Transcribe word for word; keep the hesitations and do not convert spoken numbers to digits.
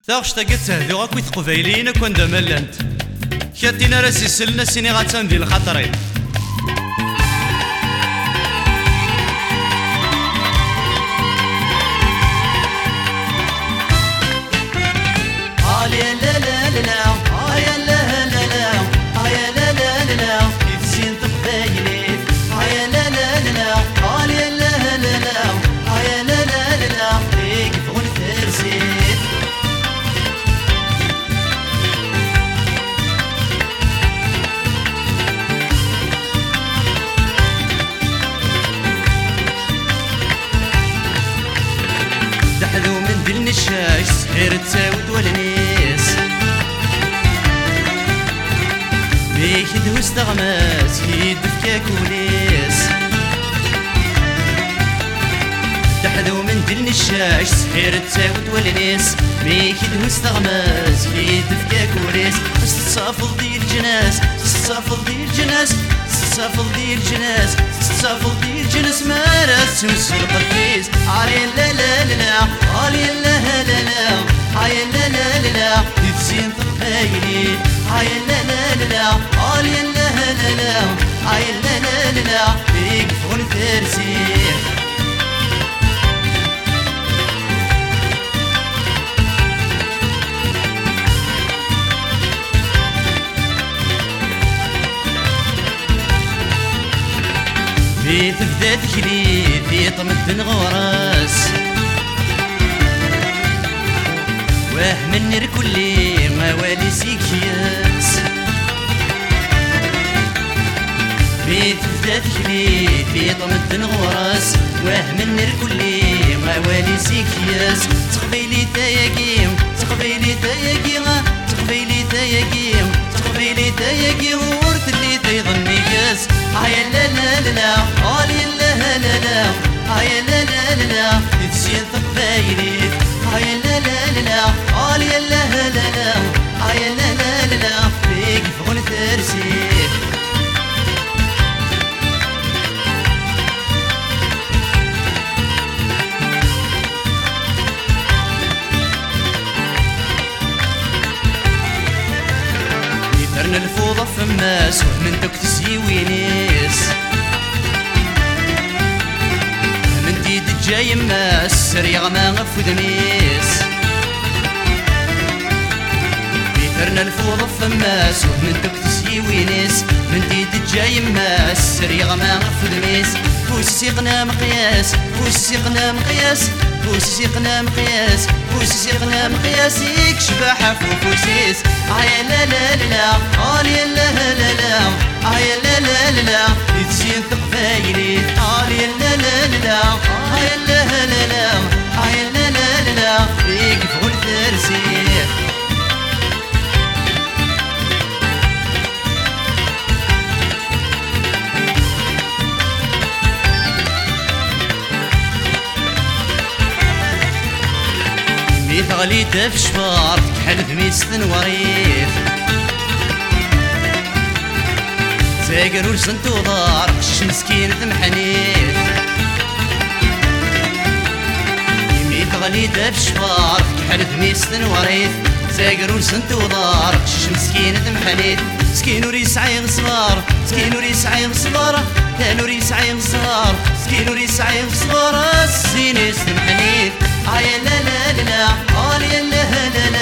تاغش تاقت تهدي غاكوي تقبايلين كون دا ملانت كاتينا راسي سلنا سيني غاتان ديال الخطرين آلي لا لا لا لا آيا لا لا لا آيا لا لا لا لا يتسين تقبايلي آيا لا لا لا لا آلي لا لا لا آيا لا لا لا لا يقفون ترسيت دحذو من دل الشاش سحير تساود والنيس بيك دهوس تغماس يد فكاك وليس دحذو من دل الشاش سحير تساود والنيس بيك دهوس تغماس يد فكاك وليس الصافل ديال الجناس الصافل ديال الجناس الصافل ديال الجناس الصافل ديال الجناس ما راس تمسل قديس علي لا لا لا لا علي لا لا لا علي لا لا لا لا يتسين تقبايلي علي لا لا لا لا علي لا لا لا علي لا لا لا لا يقفون ترسيح في تبدا تكلي في طمد غراس واه من نير كلي ما والي سيكياس في تبدا تكلي في طمد غراس واه من نير كلي ما والي سيكياس تقبيلي تاياكيم تقبيلي تاياكيم تقبيلي تاياكيم تقبيلي تاياكيم ورث اللي تيظني كاس هيا لا لا لا لا علي لا لا لا هيا لا لا لا لا يتسين تقبايلي هيا لا لا لا لا علي لا لا لا هيا لا لا لا لا فيك فغن ترسيح يثرنا الفوضى فماس ومن دوك تسيوينيس من ديد جاي ماس سريغ ما غفو دميس يثرنا الفوضى فماس ومن دوك تسيوينيس من ديد جاي ماس سريغ ما غفو دميس فوسيقنا مقياس فوسيقنا مقياس فوسيقنا مقياس فوسيقنا مقياس يكشبح فوسيس هيا لا لا لا لا علي لا لا لا هيا لا لا لا لا يتسين تقبايلي علي لا لا لا لا هيا لا لا لا هيا لا لا لا لا يقفون ترسيح غلي في شفار تكحل ذميستن وريف تاقر ورسنت وضار قشش مسكين ذمحنيف يميت غلي في شفار تكحل ذميستن وريف تاقر ورسنت وضار قشش مسكين ذمحنيف سكين وريس عين صغار سكين وريس عين صغار كان وريس عين صغار سكين وريس عين صغار السينيس ذمحنيف هيا لا لا لا لا علي لا لا لا